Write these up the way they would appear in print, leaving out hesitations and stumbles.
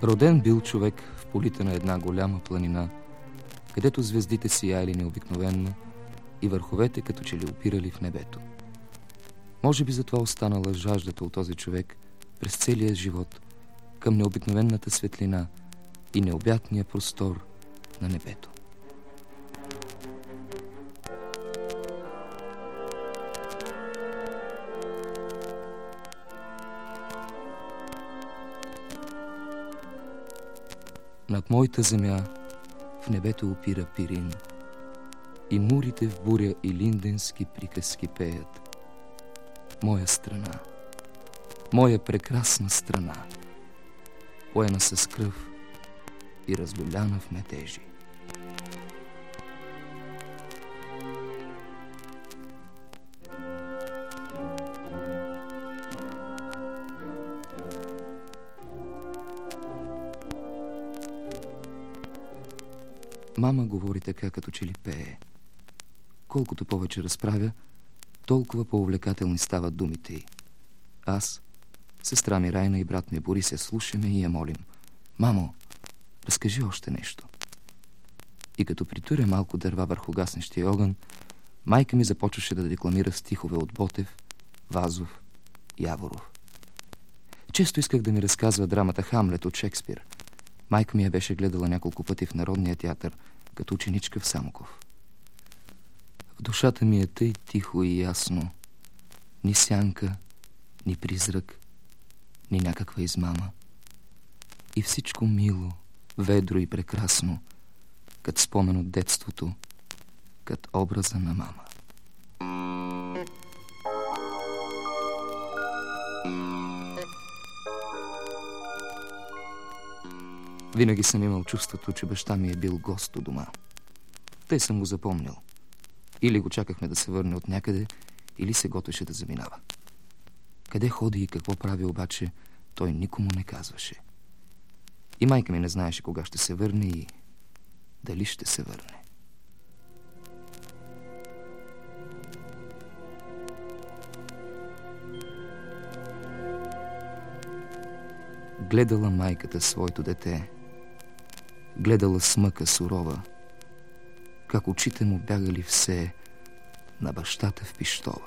Роден бил човек в полите на една голяма планина, където звездите сияли необикновенно и върховете като че ли опирали в небето. Може би затова останала жаждата от този човек през целия живот към необикновената светлина и необятния простор на небето. Над моята земя в небето опира Пирин и мурите в буря и линденски приказки пеят. Моя страна, моя прекрасна страна, поена с кръв и разлюляна в метежи. Мама говори така, като че ли пее. Колкото повече разправя, толкова по-увлекателни стават думите й. Аз, сестра ми Райна и брат ми Борис я слушаме и я молим: мамо, разкажи още нещо. И като притуря малко дърва върху гаснещия огън, майка ми започваше да декламира стихове от Ботев, Вазов, Яворов. Често исках да ми разказва драмата Хамлет от Шекспир. Майка ми я беше гледала няколко пъти в Народния театър, като ученичка в Самоков. В душата ми е тъй тихо и ясно. Ни сянка, ни призрак, ни някаква измама. И всичко мило, ведро и прекрасно, като спомен от детството, като образа на мама. Винаги съм имал чувството, че баща ми е бил гост у дома. Тъй съм го запомнил. Или го чакахме да се върне от някъде, или се готвеше да заминава. Къде ходи и какво прави обаче, той никому не казваше. И майка ми не знаеше кога ще се върне и дали ще се върне. Гледала майката своето дете, гледала с мъка сурова, как очите му бягали все на бащата в пищова.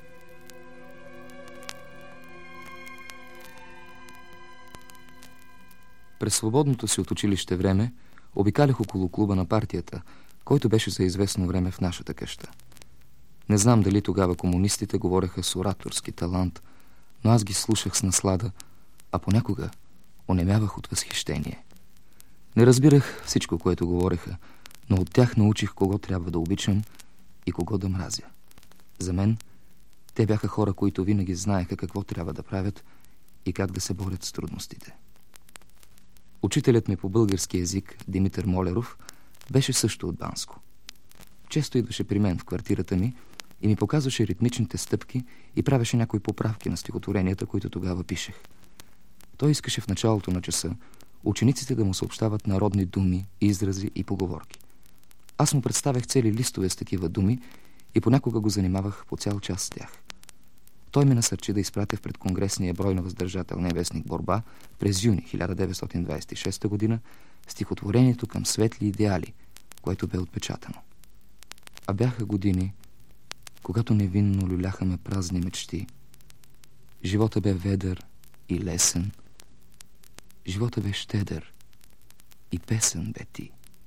През свободното си от училище време обикалях около клуба на партията, който беше за известно време в нашата къща. Не знам дали тогава комунистите говореха с ораторски талант, но аз ги слушах с наслада, а понякога онемявах от възхищение. Не разбирах всичко, което говореха, но от тях научих кого трябва да обичам и кого да мразя. За мен те бяха хора, които винаги знаеха какво трябва да правят и как да се борят с трудностите. Учителят ми по български език, Димитър Молеров, беше също от Банско. Често идваше при мен в квартирата ми и ми показваше ритмичните стъпки и правеше някои поправки на стихотворенията, които тогава пишех. Той искаше в началото на часа учениците да му съобщават народни думи, изрази и поговорки. Аз му представях цели листове с такива думи и понякога го занимавах по цял час с тях. Той ме насърчи да изпратя в предконгресния брой на въздържателния вестник Борба през юни 1926 година стихотворението към светли идеали, което бе отпечатано. А бяха години, когато невинно люляхаме празни мечти. Живота бе ведър и лесен. Живота бе щедър и песен бе ти.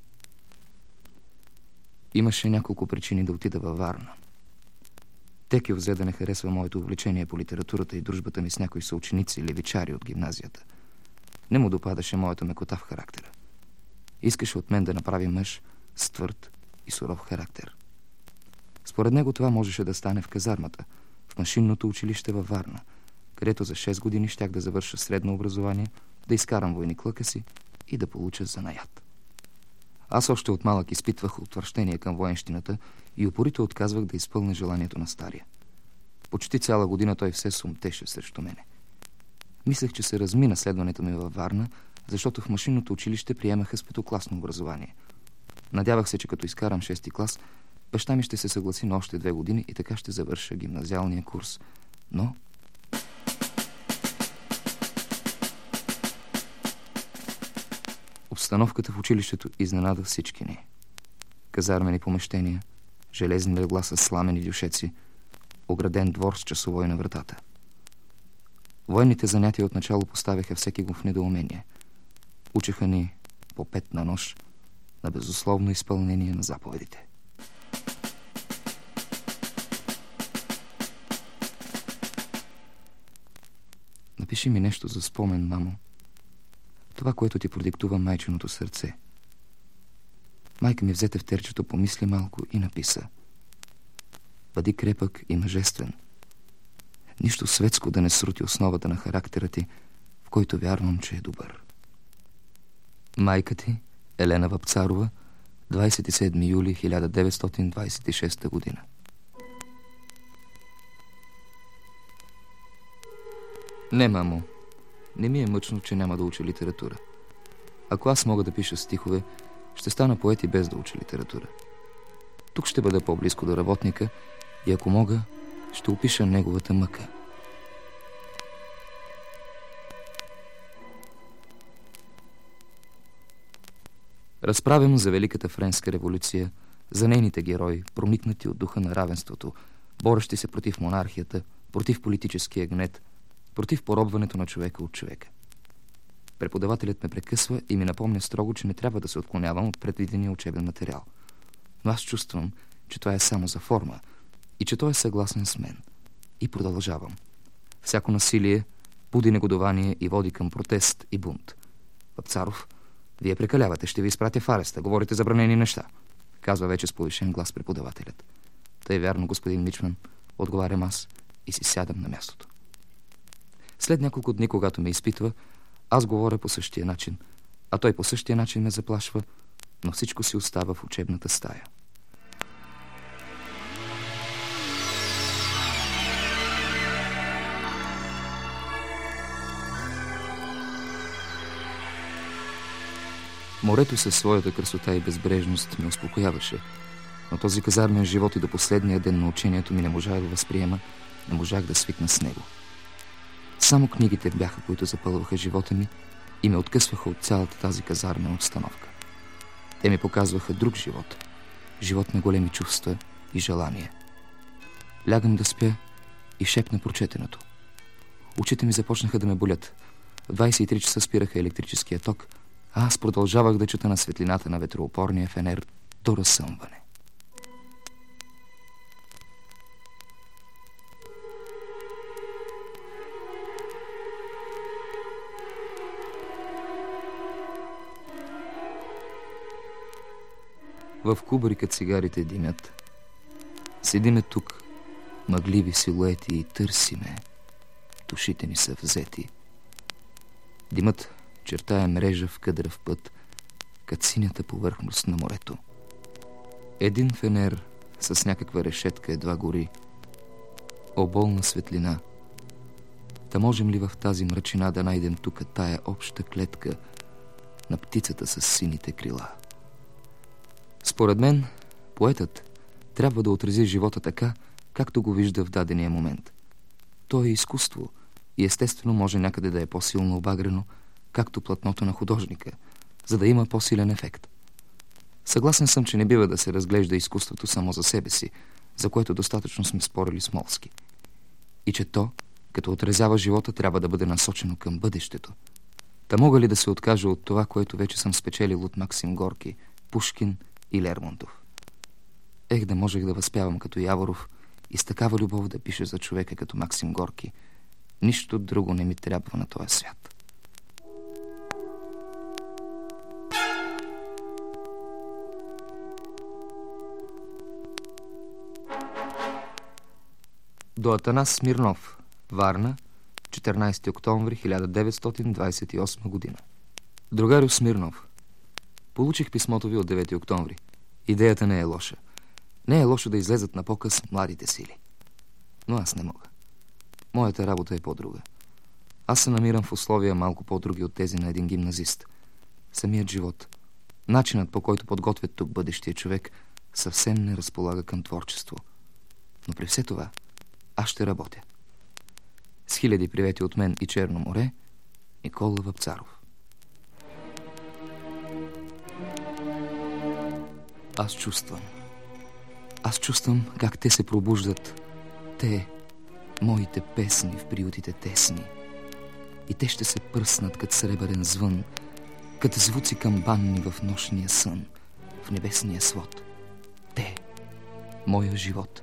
Имаше няколко причини да отида във Варна. Текьов взе да не харесва моето увлечение по литературата и дружбата ми с някои съученици левичари от гимназията. Не му допадаше моята мекота в характера. Искаше от мен да направи мъж с твърд и суров характер. Според него това можеше да стане в казармата, в машинното училище във Варна, където за 6 години щях да завърша средно образование, да изкарам войниклъка си и да получа занаят. Аз още от малък изпитвах отвращение към военщината и упорито отказвах да изпълня желанието на стария. Почти цяла година той все сумтеше срещу мене. Мислех, че се размина следването ми във Варна, защото в машинното училище приемаха с петокласно образование. Надявах се, че като изкарам 6-ти клас, баща ми ще се съгласи на още 2 години и така ще завърша гимназиалния курс. Но Обстановката в училището изненада всички ни. Казармени помещения, железни легла с сламени дюшеци, ограден двор с часовой на вратата. Военните занятия отначало поставяха всеки го в недоумение. Учеха ни по 5 на нощ на безусловно изпълнение на заповедите. Напиши ми нещо за спомен, мамо. Това, което ти продиктува майчиното сърце. Майка ми взе тефтерчето, помисли малко и написа: бъди крепък и мъжествен. Нищо светско да не срути основата на характера ти, в който вярвам, че е добър. Майка ти, Елена Вапцарова, 27 юли 1926 година. Не, мамо, не ми е мъчно, че няма да уча литература. Ако аз мога да пиша стихове, ще стана поет и без да уча литература. Тук ще бъда по-близко до работника и ако мога, ще опиша неговата мъка. Разправям за Великата френска революция, за нейните герои, проникнати от духа на равенството, борещи се против монархията, против политическия гнет, против поробването на човека от човека. Преподавателят ме прекъсва и ми напомня строго, че не трябва да се отклонявам от предвидения учебен материал. Но аз чувствам, че това е само за форма и че той е съгласен с мен. И продължавам. Всяко насилие буди негодование и води към протест и бунт. Вапцаров, вие прекалявате, ще ви изпратя в ареста, говорите забранени неща, казва вече с повишен глас преподавателят. Тъй вярно, господин Мичман, отговарям аз и си сядам на мястото. След няколко дни, когато ме изпитва, аз говоря по същия начин, а той по същия начин ме заплашва, но всичко си остава в учебната стая. Морето със своята красота и безбрежност ме успокояваше, но този казармен живот и до последния ден на учението ми не можах да възприема, не можах да свикна с него. Само книгите бяха, които запълваха живота ми и ме откъсваха от цялата тази казармена обстановка. Те ми показваха друг живот, живот на големи чувства и желания. Лягам да спя и шепна прочетеното. Очите ми започнаха да ме болят. В 23 часа спираха електрическия ток, а аз продължавах да чета на светлината на ветроопорния фенер до разсъмване. В кубрика цигарите димят. Седиме тук, мъгливи силуети, и търсиме. Душите ни са взети. Димът чертая мрежа в къдрав път, кът синята повърхност на морето. Един фенер с някаква решетка едва гори. О, болна светлина! Та можем ли в тази мрачина да найдем тук тая обща клетка на птицата с сините крила? Според мен, поетът трябва да отрази живота така, както го вижда в дадения момент. То е изкуство и естествено може някъде да е по-силно обагрено, както платното на художника, за да има по-силен ефект. Съгласен съм, че не бива да се разглежда изкуството само за себе си, за което достатъчно сме спорили с Молски. И че то, като отразява живота, трябва да бъде насочено към бъдещето. Та мога ли да се откажа от това, което вече съм спечелил от Максим Горки, Пушкин и Лермонтов? Ех, да можех да възпявам като Яворов и с такава любов да пиша за човека като Максим Горки. Нищо друго не ми трябва на този свят. До Атанас Смирнов, Варна, 14 октомври 1928 година. Другарю Смирнов, получих писмото ви от 9 октомври. Идеята не е лоша. Не е лошо да излезат на показ младите сили. Но аз не мога. Моята работа е по-друга. Аз се намирам в условия малко по-други от тези на един гимназист. Самият живот, начинът, по който подготвят тук бъдещия човек, съвсем не разполага към творчество. Но при все това аз ще работя. С хиляди привети от мен и Черно море, Никола Вапцаров. Аз чувствам как те се пробуждат. Те, моите песни в приютите тесни. И те ще се пръснат като сребърен звън, като звуци камбанни в нощния сън, в небесния свод. Те, моя живот.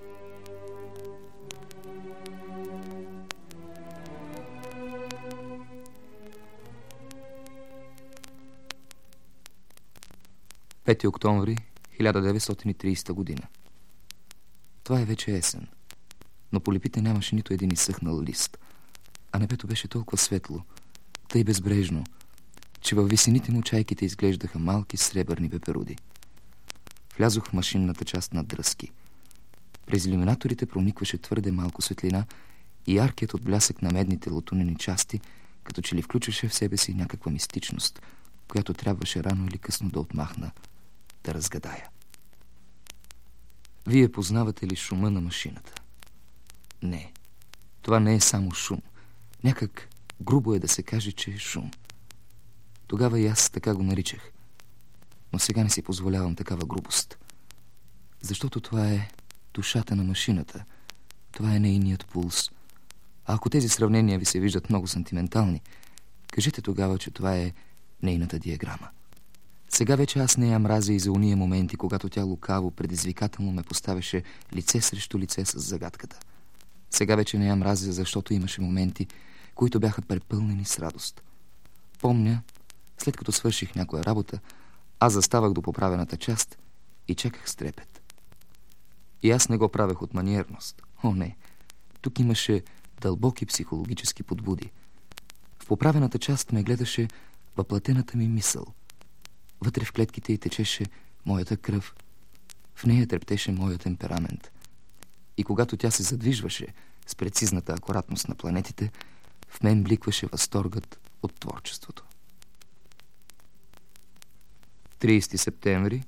Пети октомври 1930 година. Това е вече есен, но по липите нямаше нито един изсъхнал лист, а небето беше толкова светло, тъй безбрежно, че във висините му чайките изглеждаха малки сребърни пеперуди. Влязох в машинната част на Дръзки. През иллюминаторите проникваше твърде малко светлина и яркият отблясък на медните латунени части като че ли включваше в себе си някаква мистичност, която трябваше рано или късно да отмахна, да разгадая. Вие познавате ли шума на машината? Не, това не е само шум. Някак грубо е да се каже, че е шум. Тогава и аз така го наричах. Но сега не си позволявам такава грубост. Защото това е душата на машината. Това е нейният пулс. А ако тези сравнения ви се виждат много сантиментални, кажете тогава, че това е нейната диаграма. Сега вече аз не я мразя и за уния моменти, когато тя лукаво, предизвикателно ме поставяше лице срещу лице с загадката. Сега вече не я мразя, защото имаше моменти, които бяха препълнени с радост. Помня, след като свърших някоя работа, аз заставах до поправената част и чаках с трепет. И аз не го правех от маниерност. О, не! Тук имаше дълбоки психологически подбуди. В поправената част ме гледаше въплатената ми мисъл. Вътре в клетките й течеше моята кръв. В нея трептеше моя темперамент. И когато тя се задвижваше с прецизната акуратност на планетите, в мен бликваше възторгът от творчеството. 30 септември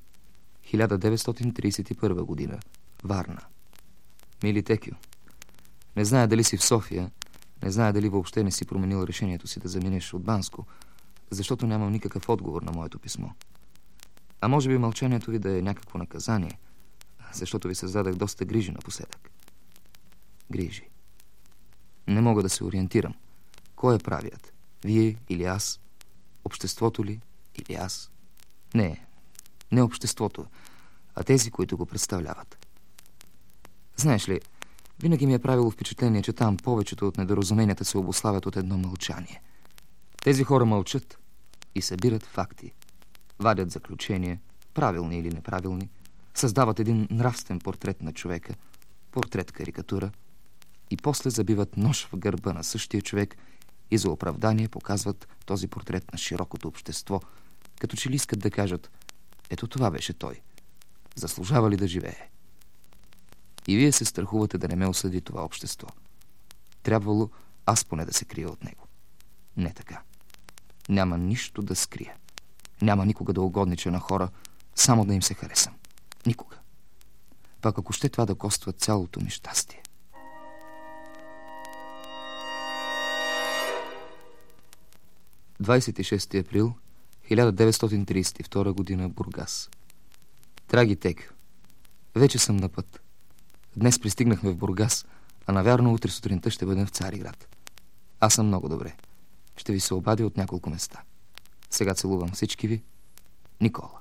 1931 година. Варна. Мили Текю, не зная дали си в София, не зная дали въобще не си променил решението си да заминеш от Банско, защото нямам никакъв отговор на моето писмо. А може би мълчанието ви да е някакво наказание, защото ви създадах доста грижи напоследък. Грижи. Не мога да се ориентирам. Кой е правият? Вие или аз? Обществото ли или аз? Не обществото, а тези, които го представляват. Знаеш ли, винаги ми е правило впечатление, че там повечето от недоразуменията се обуславят от едно мълчание. Тези хора мълчат и събират факти, вадят заключения, правилни или неправилни, създават един нравствен портрет на човека, портрет-карикатура, и после забиват нож в гърба на същия човек и за оправдание показват този портрет на широкото общество, като че ли искат да кажат: ето това беше той. Заслужава ли да живее? И вие се страхувате да не ме осъди това общество. Трябвало аз поне да се крия от него. Не така. Няма нищо да скрия. Няма никога да угоднича на хора, само да им се харесам. Никога. Пак ако ще това да коства цялото ми щастие. – 26 април 1932 година, Бургас. Драги Текю, вече съм на път. Днес пристигнахме в Бургас, а навярно утре сутринта ще бъдем в Цариград. Аз съм много добре. Ще ви се обадя от няколко места. Сега целувам всички ви. Никола.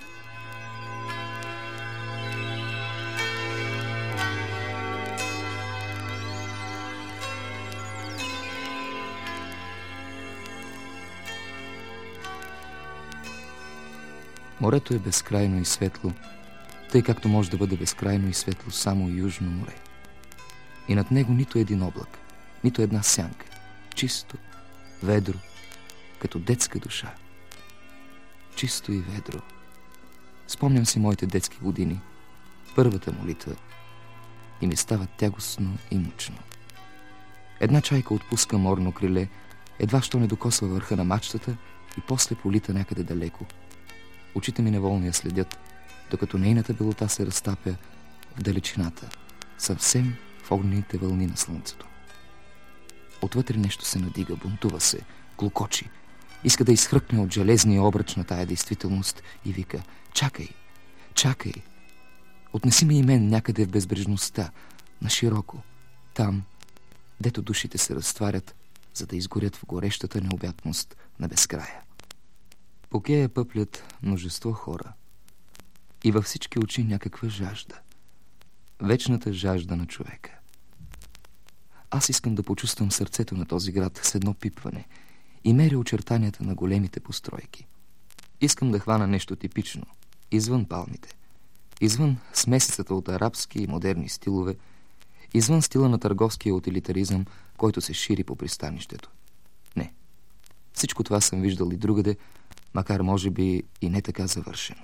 Морето е безкрайно и светло, тъй както може да бъде безкрайно и светло само Южно море. И над него нито един облак, нито една сянка. Чисто, ведро, като детска душа. Чисто и ведро. Спомням си моите детски години, първата молитва, и ми става тягостно и мъчно. Една чайка отпуска морно криле, едва що не докосва върха на мачтата и после полита някъде далеко. Очите ми неволно я следят, докато нейната белота се разтапя в далечината, съвсем в огнените вълни на слънцето. Отвътре нещо се надига, бунтува се, клокочи, иска да изхръкне от железния обръч на тая действителност и вика: чакай, Чакай! Отнеси ме и мен някъде в безбрежността, на широко, там, дето душите се разтварят, за да изгорят в горещата необятност на безкрая. По кея пъплят множество хора и във всички очи някаква жажда. Вечната жажда на човека. Аз искам да почувствам сърцето на този град с едно пипване и меря очертанията на големите постройки. Искам да хвана нещо типично, извън палмите, извън смесицата от арабски и модерни стилове, извън стила на търговския утилитаризъм, който се шири по пристанището. Не, всичко това съм виждал и другаде, макар може би и не така завършено.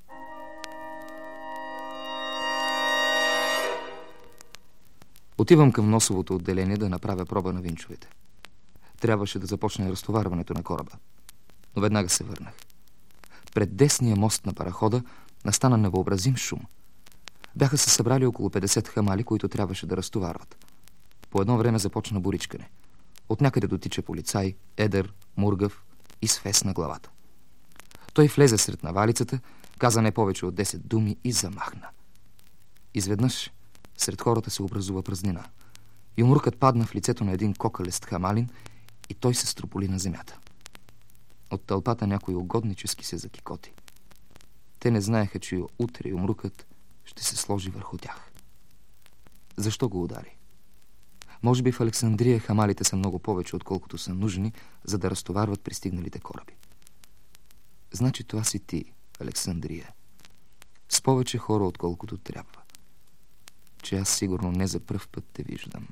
Отивам към носовото отделение да направя проба на винчовете. Трябваше да започне разтоварването на кораба, но веднага се върнах. Пред десния мост на парахода настана невъобразим шум. Бяха се събрали около 50 хамали, които трябваше да разтоварват. По едно време започна боричкане. От някъде дотича полицай, едър, мургав и с фес на главата. Той влезе сред навалицата, каза не повече от 10 думи и замахна. Изведнъж сред хората се образува празнина. Юмрукът падна в лицето на един кокалест хамалин и той се строполи на земята. От тълпата някой угоднически се закикоти. Те не знаеха, че утре юмрукът ще се сложи върху тях. Защо го удари? Може би в Александрия хамалите са много повече, отколкото са нужни, за да разтоварват пристигналите кораби. Значи това си ти, Александрия. С повече хора, отколкото трябва. Че аз сигурно не за пръв път те виждам.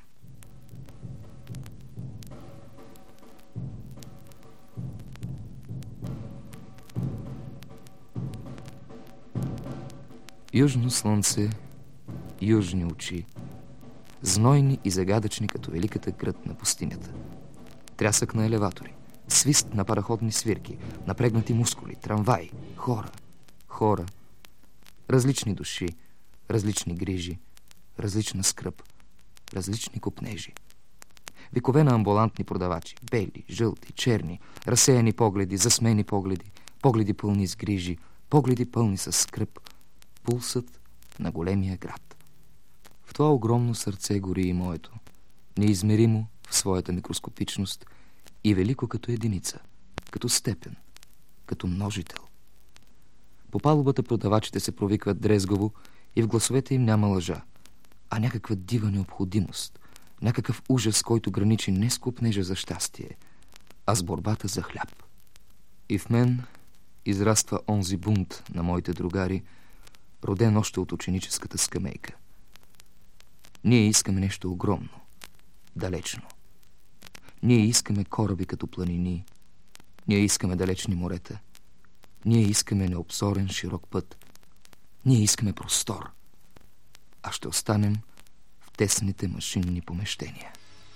Южно слънце, южни очи, знойни и загадъчни като великата град на пустинята. Трясък на елеватори, свист на параходни свирки, напрегнати мускули, трамваи, хора, различни души, различни грижи, различна скръб, различни купнежи. Викове на амбулантни продавачи, бели, жълти, черни, разсеяни погледи, засмени погледи, погледи пълни с грижи, погледи пълни с скръб, пулсът на големия град. В това огромно сърце гори и моето, неизмеримо в своята микроскопичност и велико като единица, като степен, като множител. По палубата продавачите се провикват дрезгово и в гласовете им няма лъжа, а някаква дива необходимост, някакъв ужас, който граничи не с купнежа за щастие, а с борбата за хляб. И в мен израства онзи бунт на моите другари, роден още от ученическата скамейка. Ние искаме нещо огромно, далечно. Ние искаме кораби като планини. Ние искаме далечни морета. Ние искаме необзорен широк път. Ние искаме простор. А ще останем в тесните машинни помещения.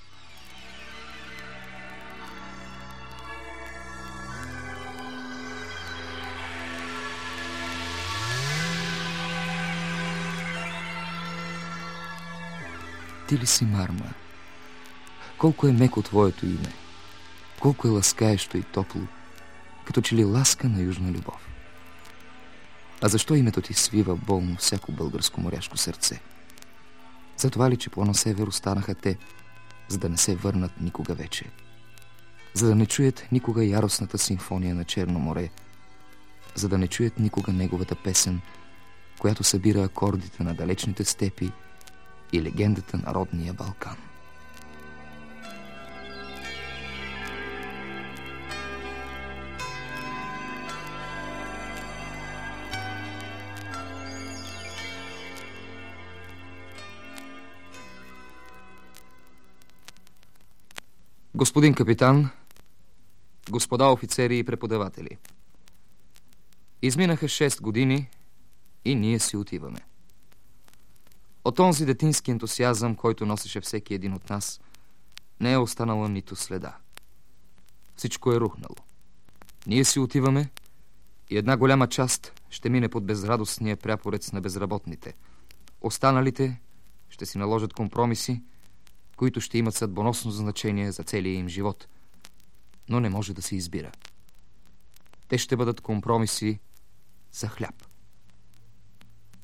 Ти ли си марма? Колко е меко твоето име, колко е ласкаещо и топло, като че ли ласка на южна любов. А защо името ти свива болно всяко българско моряшко сърце? Затова ли, че по-на север останаха те, за да не се върнат никога вече, за да не чуят никога яростната симфония на Черно море, за да не чуят никога неговата песен, която събира акордите на далечните степи и легендата на родния Балкан. Господин капитан, господа офицери и преподаватели, изминаха 6 години и ние си отиваме. От онзи детински ентусиазъм, който носеше всеки един от нас, не е останала нито следа. Всичко е рухнало. Ние си отиваме и една голяма част ще мине под безрадостния пряпорец на безработните. Останалите ще си наложат компромиси, които ще имат съдбоносно значение за целия им живот, но не може да се избира. Те ще бъдат компромиси за хляб.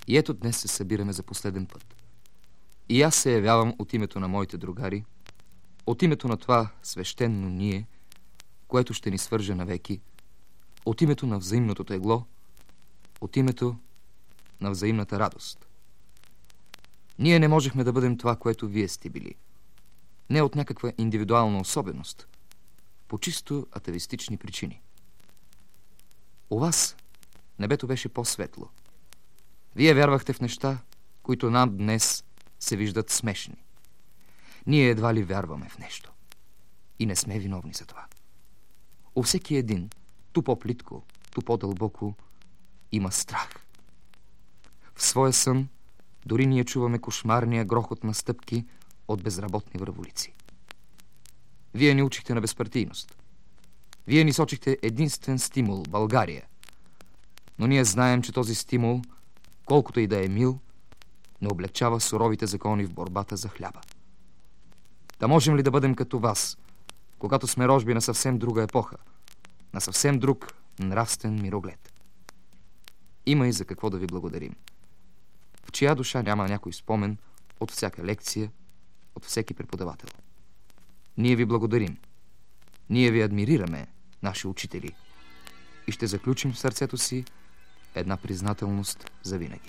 И ето днес се събираме за последен път. И аз се явявам от името на моите другари, от името на това свещено ние, което ще ни свърже навеки, от името на взаимното тегло, от името на взаимната радост. Ние не можехме да бъдем това, което вие сте били. Не от някаква индивидуална особеност, по чисто атавистични причини. У вас небето беше по-светло. Вие вярвахте в неща, които нам днес се виждат смешни. Ние едва ли вярваме в нещо. И не сме виновни за това. У всеки един, ту по-плитко, ту по-дълбоко, има страх. В своя сън дори ние чуваме кошмарния грохот на стъпки от безработни връволици. Вие ни учихте на безпартийност. Вие ни сочихте единствен стимул – България. Но ние знаем, че този стимул, колкото и да е мил, не облегчава суровите закони в борбата за хляба. Да можем ли да бъдем като вас, когато сме рожби на съвсем друга епоха, на съвсем друг нравствен мироглед? Има и за какво да ви благодарим. В чия душа няма някой спомен от всяка лекция, от всеки преподавател. Ние ви благодарим. Ние ви адмирираме, наши учители, и ще заключим в сърцето си една признателност за винаги.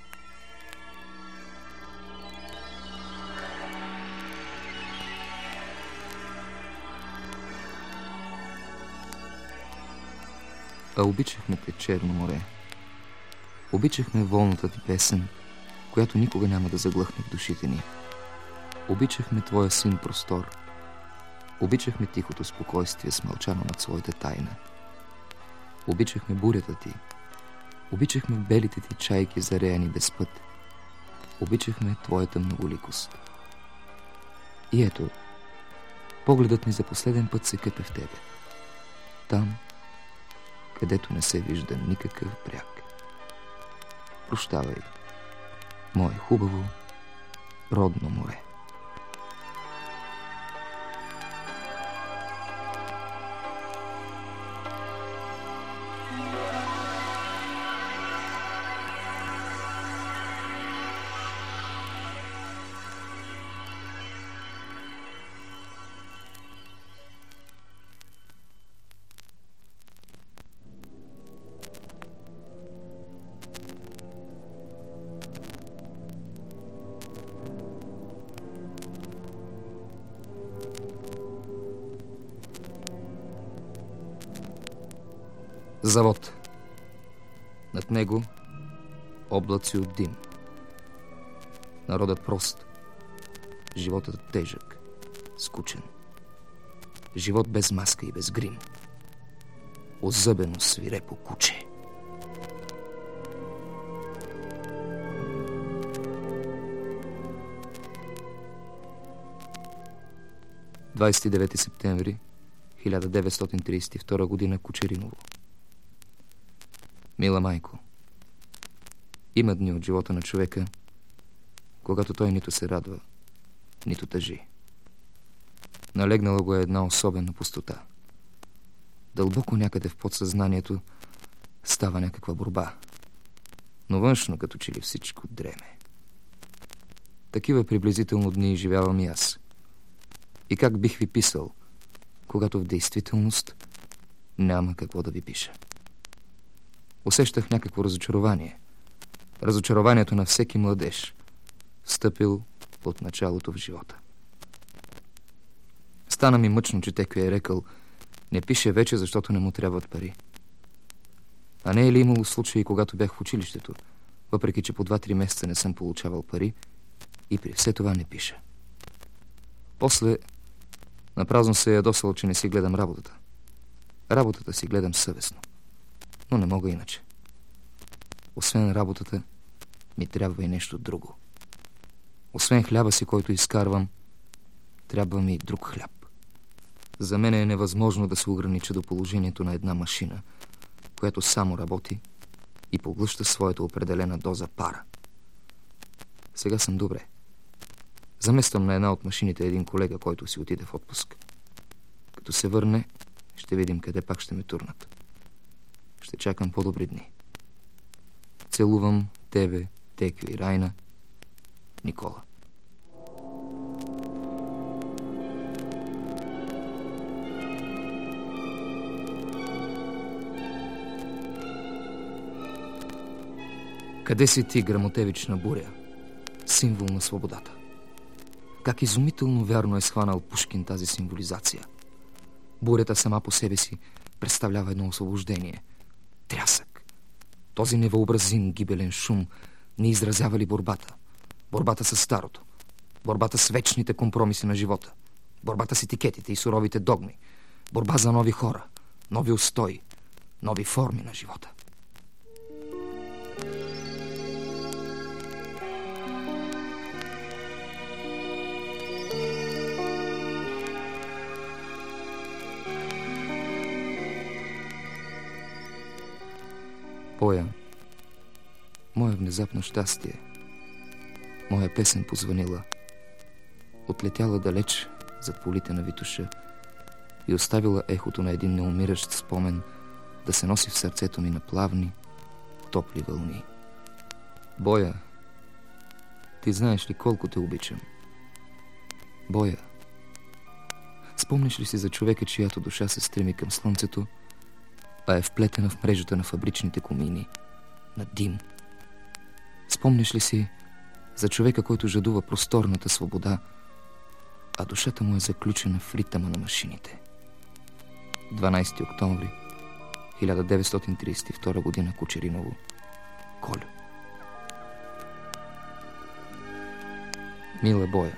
А обичахме те, Черно море. Обичахме волната ти песен, която никога няма да заглъхне в душите ни. Обичахме твоя син простор. Обичахме тихото спокойствие, смълчано над своята тайна. Обичахме бурята ти. Обичахме белите ти чайки, зареяни без път. Обичахме твоята многоликост. И ето, погледът ни за последен път се къпе в тебе. Там, където не се вижда никакъв бряг. Прощавай, мое хубаво, родно море. Завод. Над него облаци от дим. Народът прост. Животът тежък, скучен. Живот без маска и без грим. Озъбено свирепо куче. – 29 септември 1932 година, Кочериново. Мила майко, има дни от живота на човека, когато той нито се радва, нито тъжи. Налегнала го е една особена пустота. Дълбоко някъде в подсъзнанието става някаква борба, но външно като че ли всичко дреме. Такива приблизително дни изживявам и аз. И как бих ви писал, когато в действителност няма какво да ви пиша. Усещах някакво разочарование. Разочарованието на всеки младеж, встъпил от началото в живота. Стана ми мъчно, че Текви е рекал: не пише вече, защото не му трябват пари. А не е ли имало случаи, когато бях в училището, въпреки че по 2-3 месеца не съм получавал пари, и при все това не пиша? После напразно се ядосал, че не си гледам работата. Работата си гледам съвестно, но не мога иначе. Освен работата, ми трябва и нещо друго. Освен хляба си, който изкарвам, трябва ми и друг хляб. За мен е невъзможно да се огранича до положението на една машина, която само работи и поглъща своята определена доза пара. Сега съм добре. Замествам на една от машините един колега, който си отиде в отпуск. Като се върне, ще видим къде пак ще ме турнат. Ще чакам по-добри дни. Целувам тебе Текю и Райна, Никола. Къде си ти, грамотевична буря, символ на свободата? Как изумително вярно е схванал Пушкин тази символизация. Бурята сама по себе си представлява едно освобождение, трясък. Този невъобразим гибелен шум не изразява ли борбата? Борбата с старото, борбата с вечните компромиси на живота, борбата с етикетите и суровите догми, борба за нови хора, нови устои, нови форми на живота. Боя, мое внезапно щастие, моя песен позванила, отлетяла далеч зад полите на Витоша и оставила ехото на един неумиращ спомен да се носи в сърцето ми на плавни, топли вълни. Боя, ти знаеш ли колко те обичам? Боя, спомниш ли си за човека, чиято душа се стреми към слънцето, а е вплетена в мрежата на фабричните комини, на дим? Спомняш ли си за човека, който жадува просторната свобода, а душата му е заключена в ритъма на машините? 12 октомври 1932 година, Кочериново, Колю. Мила Боя,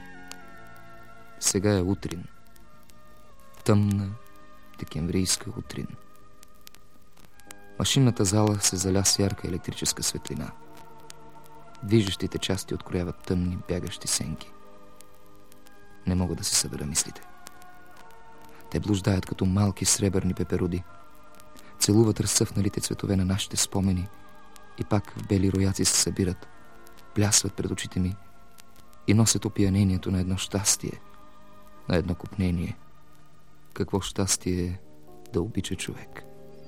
сега е утрин, тъмна декемврийска утрин. Машинната зала се заля с ярка електрическа светлина. Движещите части открояват тъмни, бягащи сенки. Не мога да се събера мислите. Те блуждаят като малки сребърни пеперуди, целуват разсъфналите цветове на нашите спомени и пак в бели рояци се събират, плясват пред очите ми и носят опиянението на едно щастие, на едно копнение. Какво щастие е да обича човек!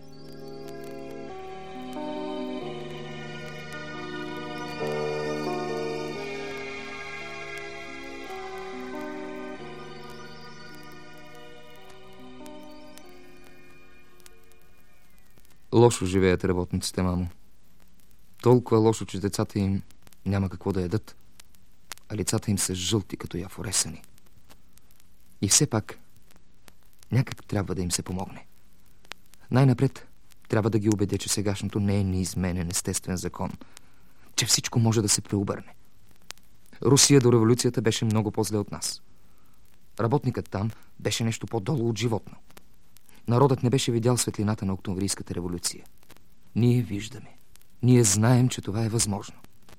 Лошо живеят работниците, мамо. Толкова лошо, че децата им няма какво да ядат, а лицата им са жълти като яфоресани. И все пак някак трябва да им се помогне. Най-напред трябва да ги убедя, че сегашното не е неизменен естествен закон, че всичко може да се преобърне. Русия до революцията беше много по-зле от нас. Работникът там беше нещо по-долу от животно. Народът не беше видял светлината на Октомврийската революция. Ние виждаме. Ние знаем, че това е възможно.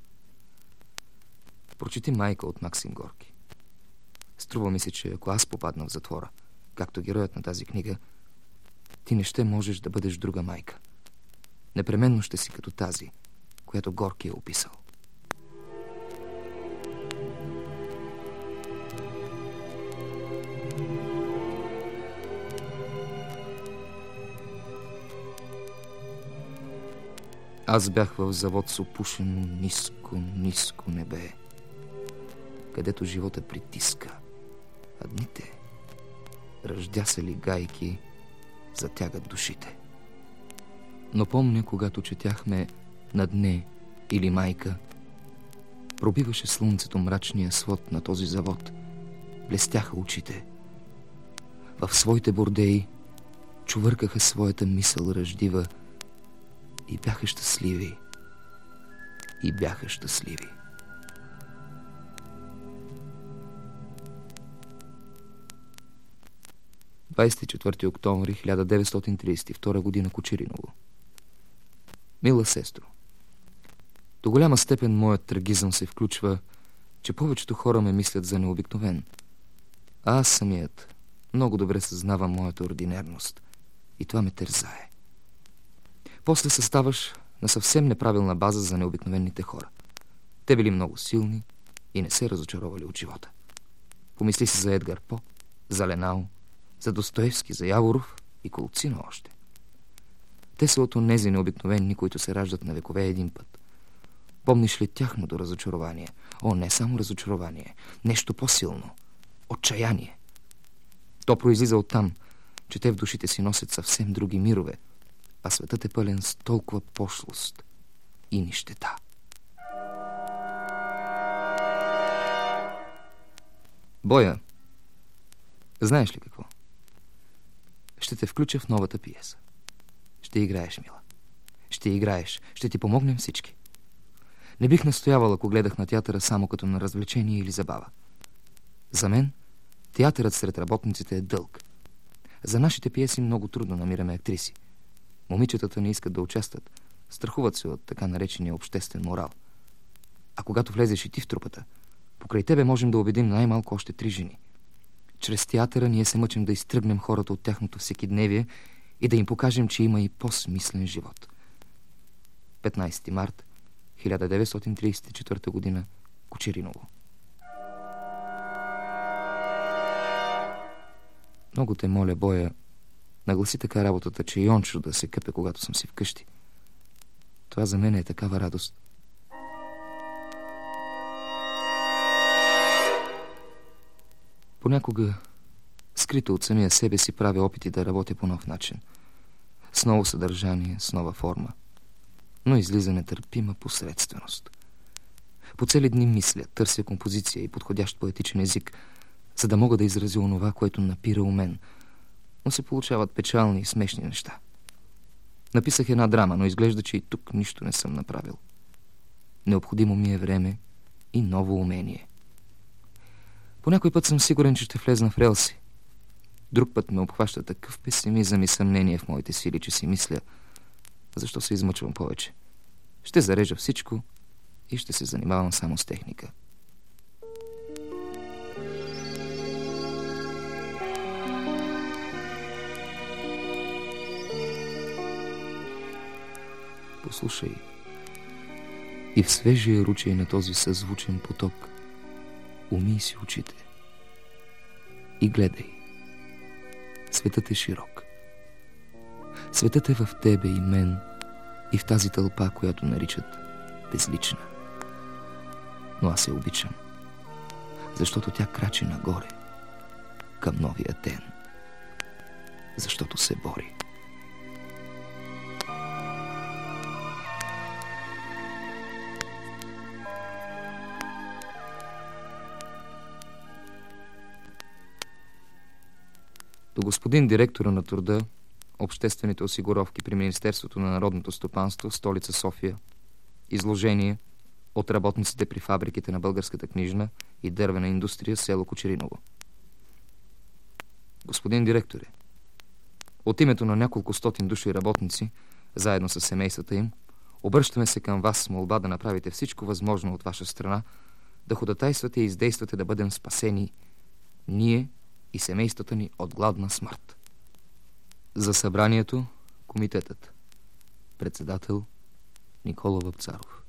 Прочети Майка от Максим Горки. Струва ми се, че ако аз попадна в затвора, както героят на тази книга, ти не ще можеш да бъдеш друга майка. Непременно ще си като тази, която Горки е описал. Аз бях в завод с опушено ниско, ниско небе, където живота притиска, а дните, ръждясали гайки, затягат душите. Но помня, когато четяхме "На дне" или "Майка", пробиваше слънцето мрачния свод на този завод, блестяха очите. В своите бордеи чувъркаха своята мисъл ръждива и бяха щастливи. И бяха щастливи. – 24 октомври 1932 година, Кочериново. Мила сестро, до голяма степен моят трагизъм се включва, че повечето хора ме мислят за необикновен. А аз самият много добре съзнавам моята ординерност и това ме тързае. После съставаш на съвсем неправилна база за необикновените хора. Те били много силни и не се разочаровали от живота. Помисли си за Едгар По, за Ленао, за Достоевски, за Яворов и колцина още. Те са от онези необикновени, които се раждат на векове един път. Помниш ли тяхното разочарование? О, не само разочарование, нещо по-силно. Отчаяние. То произлиза оттам, че те в душите си носят съвсем други мирове, а светът е пълен с толкова пошлост и нищета. Боя, знаеш ли какво? Ще те включа в новата пиеса. Ще играеш, мила. Ще играеш. Ще ти помогнем всички. Не бих настоявал, ако гледах на театъра само като на развлечение или забава. За мен театърът сред работниците е дълг. За нашите пиеси много трудно намираме актриси. Момичетата не искат да участват. Страхуват се от така наречения обществен морал. А когато влезеш и ти в трупата, покрай тебе можем да убедим най-малко още 3 жени. Чрез театъра ние се мъчим да изтръгнем хората от тяхното всекидневие и да им покажем, че има и по-смислен живот. 15 март 1934 година, Кочериново. Много те моля, Боя, нагласи така работата, че Йончо да се къпе, когато съм си вкъщи. Това за мен е такава радост. Понякога, скрито от самия себе си, правя опити да работя по нов начин. С ново съдържание, с нова форма. Но излиза нетърпима посредственост. По цели дни мисля, търся композиция и подходящ поетичен език, за да мога да изразя онова, което напира у мен. Но се получават печални и смешни неща. Написах една драма, но изглежда, че и тук нищо не съм направил. Необходимо ми е време и ново умение. По някой път съм сигурен, че ще влезна в релси. Друг път ме обхваща такъв песимизъм и съмнение в моите сили, че си мисля, защо се измъчвам повече. Ще зарежа всичко и ще се занимавам само с техника. Послушай, и в свежия ручей на този съзвучен поток умий си очите и гледай. Светът е широк. Светът е в тебе и мен и в тази тълпа, която наричат безлична. Но аз я обичам, защото тя крачи нагоре към новия Атен, защото се бори. До господин директора на труда, обществените осигуровки при Министерството на народното стопанство, столица София, изложение от работниците при фабриките на българската книжна и дървена индустрия, село Кочериново. Господин директоре, от името на няколко стотин души работници, заедно с семействата им, обръщаме се към вас с молба да направите всичко възможно от ваша страна, да ходатайствате и издействате да бъдем спасени ние и семействата ни от гладна смърт. За събранието комитетът. Председател Никола Вапцаров.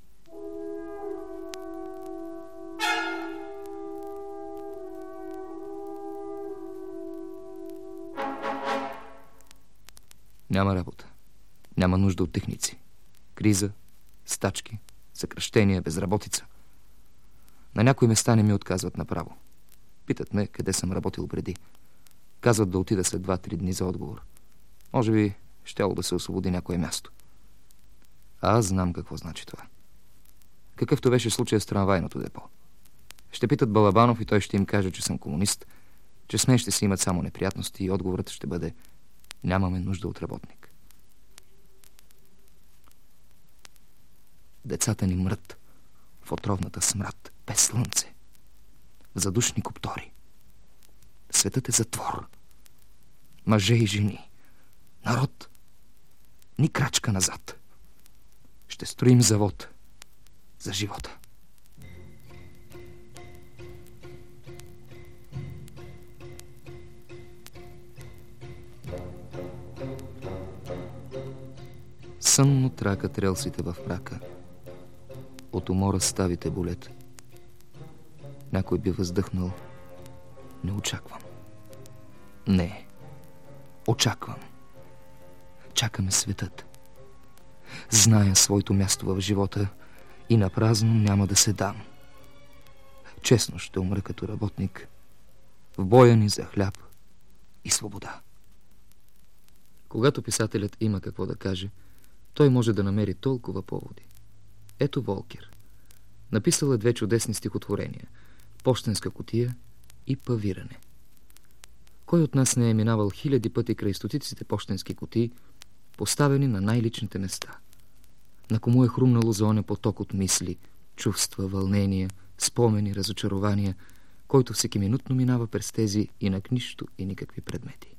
Няма работа. Няма нужда от техници. Криза, стачки, съкращения, безработица. На някои места не ми отказват направо. Питат ме къде съм работил преди. Казват да отида след 2-3 дни за отговор. Може би щяло да се освободи някое място. А аз знам какво значи това. Какъвто беше случая с трамвайното депо. Ще питат Балабанов и той ще им каже, че съм комунист, че с мен ще си имат само неприятности и отговорът ще бъде: нямаме нужда от работник. Децата ни мрат в отровната смрад, без слънце, в задушни коптори. Светът е затвор. Мъже и жени, народ, ни крачка назад. Ще строим завод за живота. Сънно тракат релсите в мрака. От умора ставите болет. Някой би въздъхнал: не очаквам. Не, очаквам. Чакаме светът. Зная своето място в живота и напразно няма да се дам. Честно ще умра като работник в боя ни за хляб и свобода. Когато писателят има какво да каже, той може да намери толкова поводи. Ето Волкер. Написал е 2 чудесни стихотворения – Пощенска кутия и Павиране. Кой от нас не е минавал хиляди пъти край стотиците пощенски кутии, поставени на най-личните места? На кому е хрумнало за оня поток от мисли, чувства, вълнения, спомени, разочарования, който всекиминутно минава през тези инак нищо и никакви предмети?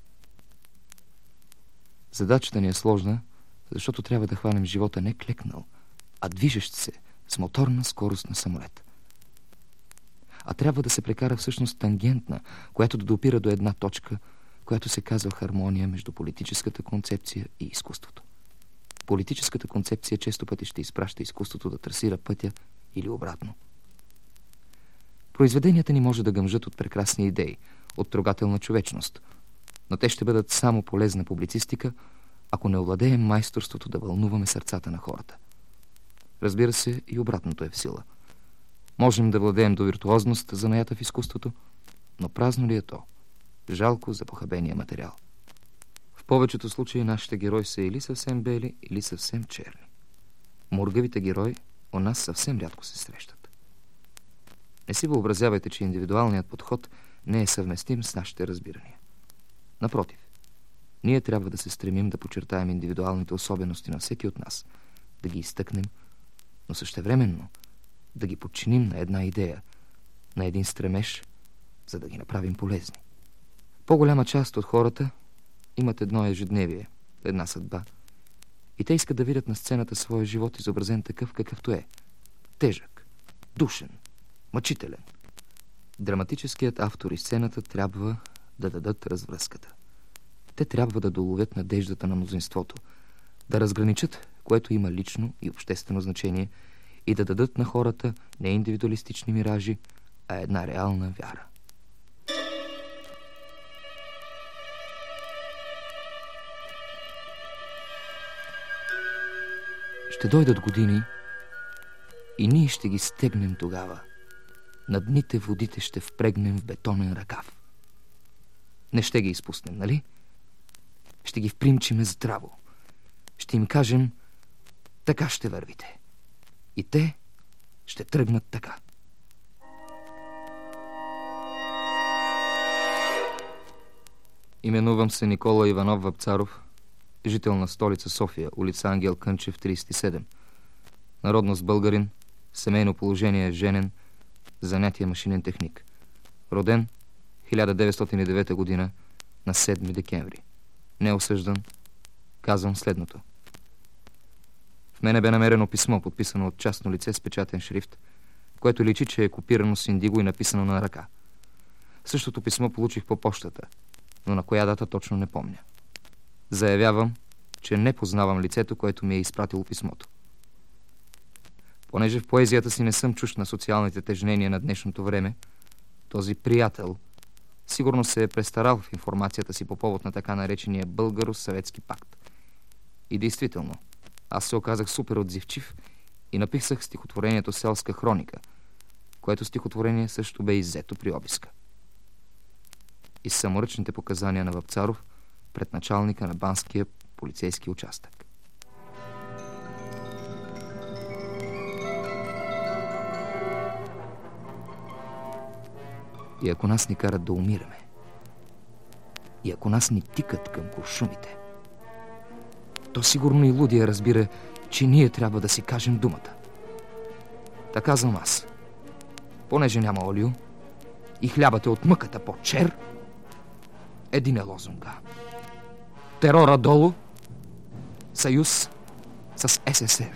Задачата ни е сложна, защото трябва да хванем живота не клекнал, а движещ се с моторна скорост на самолет. А трябва да се прекара всъщност тангентна, която да допира до една точка, която се казва хармония между политическата концепция и изкуството. Политическата концепция често пъти ще изпраща изкуството да трасира пътя или обратно. Произведенията ни може да гъмжат от прекрасни идеи, от трогателна човечност, но те ще бъдат само полезна публицистика, ако не овладеем майсторството да вълнуваме сърцата на хората. Разбира се, и обратното е в сила. Можем да владеем до виртуозност занаята в изкуството, но празно ли е то? Жалко за похабения материал. В повечето случаи нашите герои са или съвсем бели, или съвсем черни. Мургавите герои у нас съвсем рядко се срещат. Не си въобразявайте, че индивидуалният подход не е съвместим с нашите разбирания. Напротив, ние трябва да се стремим да подчертаем индивидуалните особености на всеки от нас, да ги изтъкнем, но същевременно да ги подчиним на една идея, на един стремеж, за да ги направим полезни. По-голяма част от хората имат едно ежедневие, една съдба, и те искат да видят на сцената своя живот изобразен такъв, какъвто е. Тежък, душен, мъчителен. Драматическият автор и сцената трябва да дадат развръзката. Те трябва да доловят надеждата на мнозинството, да разграничат, което има лично и обществено значение, и да дадат на хората не индивидуалистични миражи, а една реална вяра. Ще дойдат години и ние ще ги стегнем тогава. На дните водите ще впрегнем в бетонен ръкав. Не ще ги изпуснем, нали? Ще ги впримчиме здраво. Ще им кажем: така ще вървите. И те ще тръгнат така. Именувам се Никола Иванов Вапцаров, жител на столица София, улица Ангел Кънчев, 37. Народност българин, семейно положение женен, занятие машинен техник. Роден 1909 година на 7 декември. Неосъждан, казвам следното. В мене бе намерено писмо, подписано от частно лице с печатен шрифт, което личи, че е копирано с индиго и написано на ръка. Същото писмо получих по пощата, но на коя дата точно не помня. Заявявам, че не познавам лицето, което ми е изпратило писмото. Понеже в поезията си не съм чужд на социалните тежнения на днешното време, този приятел сигурно се е престарал в информацията си по повод на така наречения Българо-съветски пакт. И действително, аз се оказах супер отзивчив и написах стихотворението «Селска хроника», което стихотворение също бе иззето при обиска. Из саморъчните показания на Вапцаров пред началника на Банския полицейски участък. И ако нас ни карат да умираме, и ако нас ни тикат към куршумите, то сигурно и лудия разбира, че ние трябва да си кажем думата. Така казвам аз. Понеже няма олио и хлябът е от мъката по чер, един е лозунга: терора долу, съюз с СССР.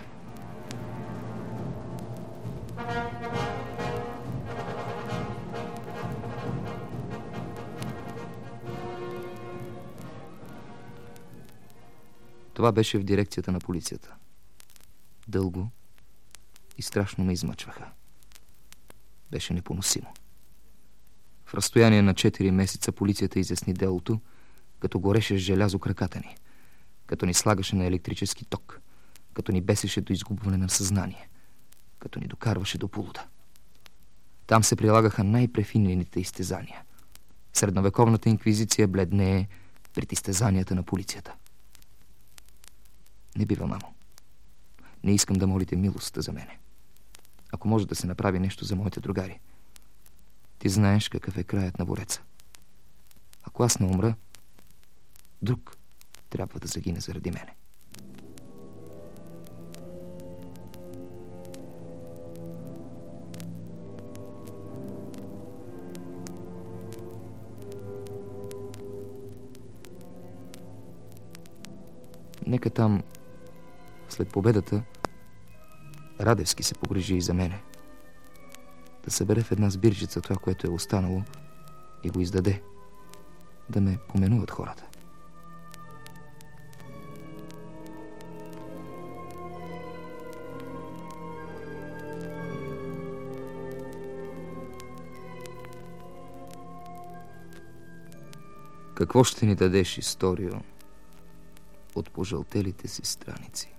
Това беше в дирекцията на полицията. Дълго и страшно ме измъчваха. Беше непоносимо. В разстояние на 4 месеца полицията изясни делото, като гореше с желязо краката ни, като ни слагаше на електрически ток, като ни бесеше до изгубване на съзнание. като ни докарваше до полуда. Там се прилагаха най-префинените изтезания. Средновековната инквизиция бледнее пред изтезанията на полицията. Не бива, мамо. Не искам да молите милост за мене. Ако може да се направи нещо за моите другари. Ти знаеш какъв е краят на бореца. Ако аз не умра, друг трябва да загине заради мене. Нека там, след победата, Радевски се погрижи и за мене. Да събере в една сбиржица това, което е останало, и го издаде. Да ме поменуват хората. Какво ще ни дадеш, историо, от пожълтелите си страници?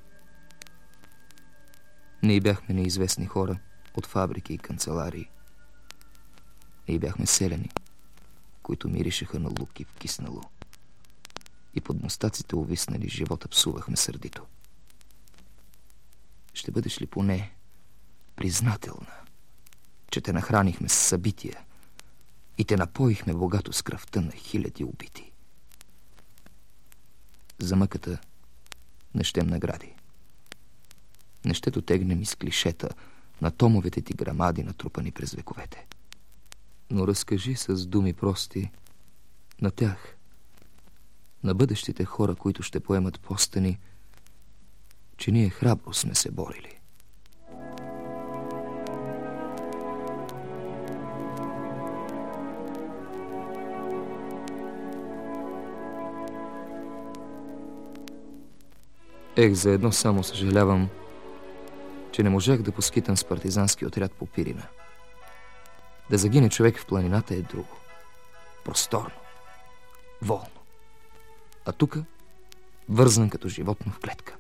Ние бяхме неизвестни хора от фабрики и канцеларии. Ние бяхме селяни, които миришеха на лук и вкиснало. И под мустаците увиснали живота псувахме сърдито. Ще бъдеш ли поне признателна, че те нахранихме с събития и те напоихме богато с кръвта на хиляди убити? За мъката не щем награди. Не ще дотегнем из клишета на томовете ти грамади, натрупани през вековете. Но разкажи с думи прости на тях, на бъдещите хора, които ще поемат поста ни, че ние храбро сме се борили. Ех, за едно само съжалявам, че не можах да поскитам с партизански отряд по Пирина. Да загине човек в планината е друго. Просторно, волно. А тука вързан като животно в клетка.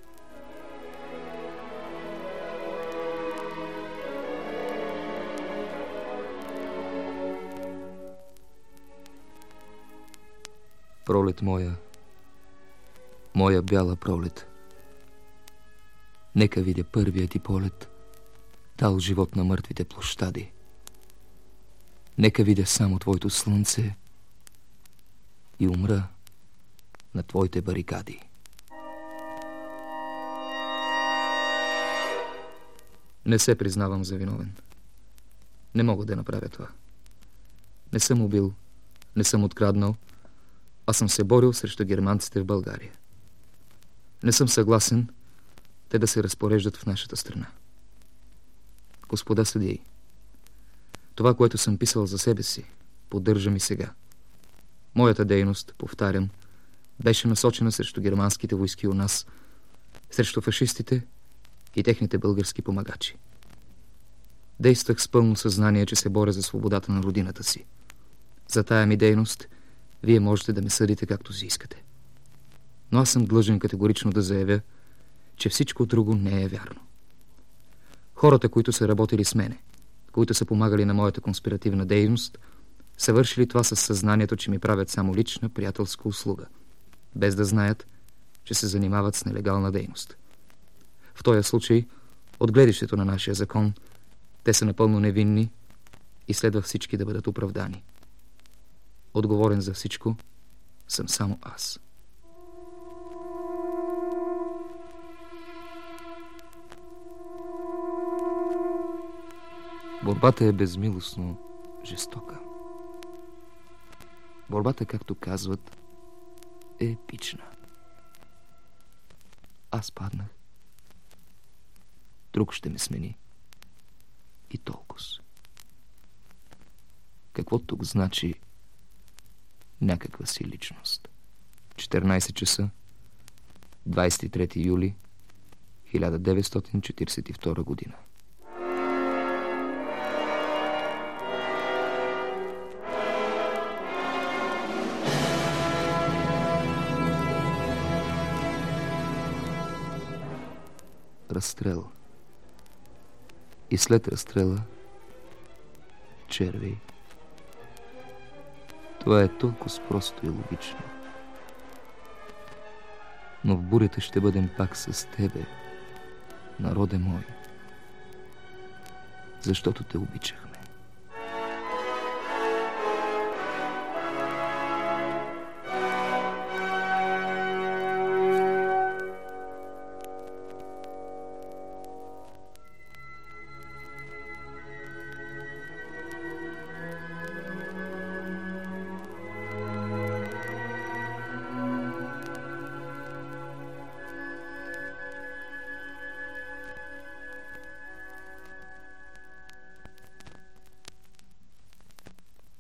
Пролет моя, моя бяла пролет, нека видя първият ти полет, дал живот на мъртвите площади. Нека видя само твоето слънце и умра на твоите барикади. Не се признавам за виновен. Не мога да направя това. Не съм убил, не съм откраднал, а съм се борил срещу германците в България. Не съм съгласен те да се разпореждат в нашата страна. Господа съдии, това, което съм писал за себе си, поддържам и сега. Моята дейност, повтарям, беше насочена срещу германските войски у нас, срещу фашистите и техните български помагачи. Действах с пълно съзнание, че се боря за свободата на родината си. За тая ми дейност вие можете да ме съдите както си искате. Но аз съм длъжен категорично да заявя, че всичко друго не е вярно. Хората, които са работили с мене, които са помагали на моята конспиративна дейност, са вършили това със съзнанието, че ми правят само лична приятелска услуга, без да знаят, че се занимават с нелегална дейност. В този случай, от гледището на нашия закон, те са напълно невинни и следва всички да бъдат оправдани. Отговорен за всичко съм само аз. Борбата е безмилостно жестока. Борбата, както казват, е епична. Аз паднах. Друг ще ме смени. И толкова. Какво тук значи някаква си личност? 14 часа, 23 юли 1942 година. Разстрел. И след разстрела червей. Това е толкова просто и логично. Но в бурята ще бъдем пак с тебе, народе мой, защото те обичах.